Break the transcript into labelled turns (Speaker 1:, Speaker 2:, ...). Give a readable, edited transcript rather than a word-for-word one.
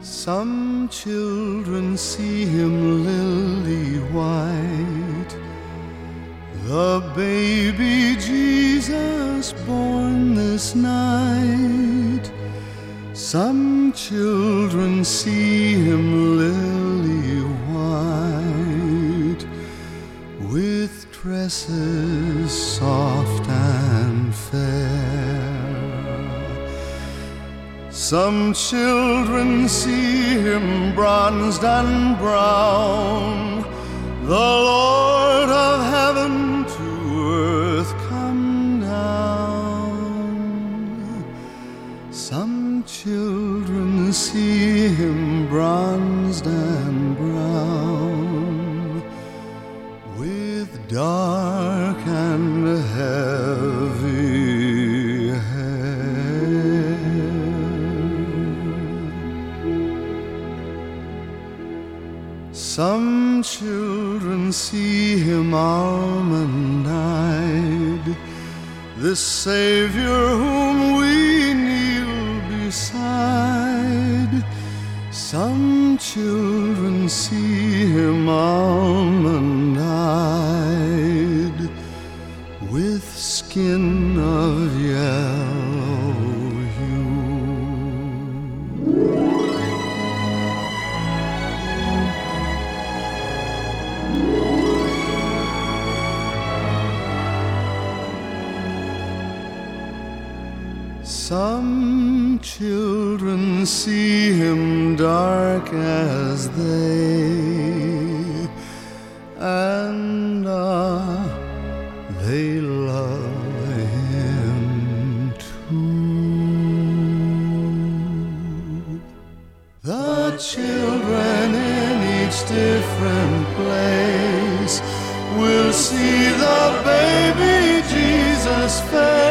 Speaker 1: Some children see him lily white, the baby Jesus born this night. Some children see him lily white, with dresses soft and fair. Some children see him bronzed and brown, the Lord of heaven to earth come down. Some children see him bronzed and brown, with dark and heavy hair. Some children see him almond-eyed, the Savior whom we kneel beside. Some children see him almond-eyed, with skin of yellow hue. Some children see him dark as they, and they love him too. The children in each different place will see the baby Jesus face.